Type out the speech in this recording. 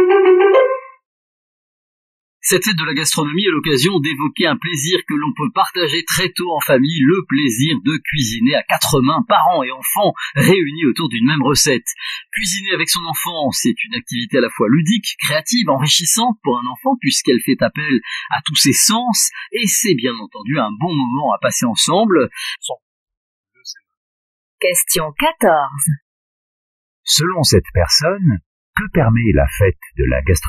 Cette fête de la gastronomie est l'occasion d'évoquer un plaisir que l'on peut partager très tôt en famille, le plaisir de cuisiner à quatre mains, parents et enfants réunis autour d'une même recette. Cuisiner avec son enfant, c'est une activité à la fois ludique, créative, enrichissante pour un enfant puisqu'elle fait appel à tous ses sens et c'est bien entendu un bon moment à passer ensemble. Question 14. Selon cette personne, que permet la fête de la gastronomie ?